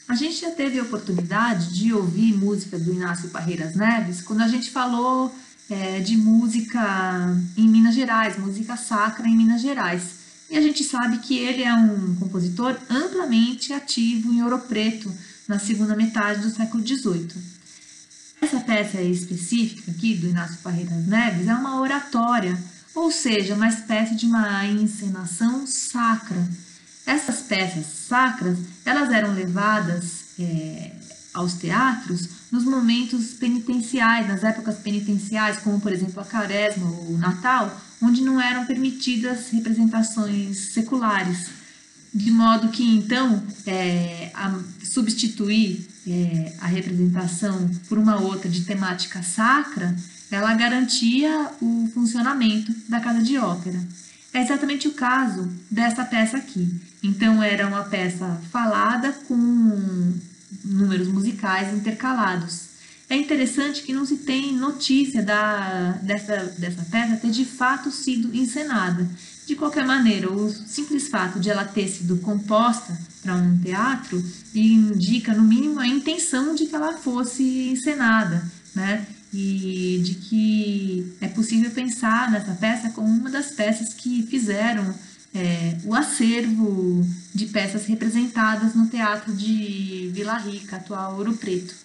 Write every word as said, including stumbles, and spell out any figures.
A gente já teve a oportunidade de ouvir música do Inácio Parreiras Neves quando a gente falou é, de música em Minas Gerais, música sacra em Minas Gerais. E a gente sabe que ele é um compositor amplamente ativo em Ouro Preto na segunda metade do século dezoito. Essa peça específica aqui do Inácio Parreiras Neves é uma oratória, ou seja, uma espécie de uma encenação sacra. Essas peças sacras, elas eram levadas é, aos teatros nos momentos penitenciais, nas épocas penitenciais, como por exemplo a Quaresma ou o Natal, onde não eram permitidas representações seculares. De modo que, então, é, a, substituir é, a representação por uma outra de temática sacra, ela garantia o funcionamento da casa de ópera. É exatamente o caso dessa peça aqui. Então, era uma peça falada com números musicais intercalados. É interessante que não se tem notícia da, dessa, dessa peça ter de fato sido encenada. De qualquer maneira, o simples fato de ela ter sido composta para um teatro indica, no mínimo, a intenção de que ela fosse encenada, né? E de que é possível pensar nessa peça como uma das peças que fizeram é, o acervo de peças representadas no Teatro de Vila Rica, atual Ouro Preto.